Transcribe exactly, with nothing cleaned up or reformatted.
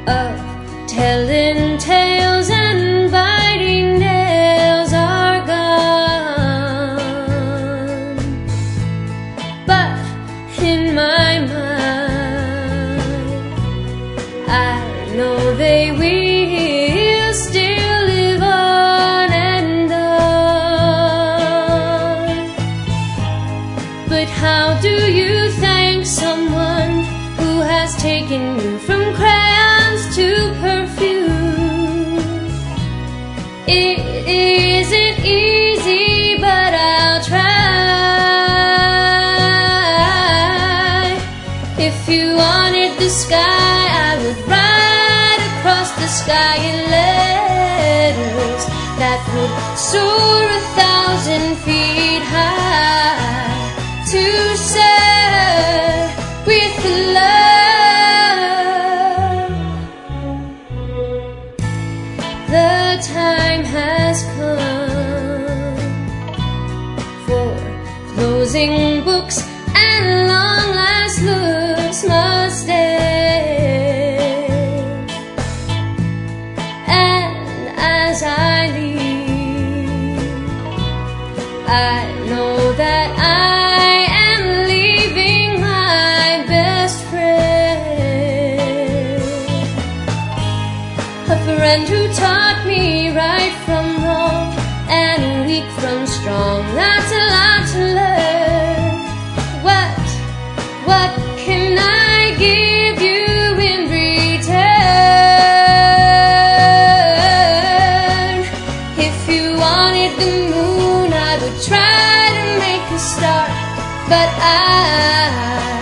of telling tales and biting nails are gone, but in my mind I know they will still live on and on. But how do you thank someone who has taken you from crayons to perfume? It isn't easy, but I'll try. If you wanted the sky, I would write across the sky in letters that would soar a thousand feet high to serve with love. The time has come for closing books and long last looks must end. And as I leave, I know that I am leaving my best friend, a friend who taught me right from wrong and weak from strong. That's a lot to learn. What, what can I give you in return? If you wanted the moon, I would try to make a start, but I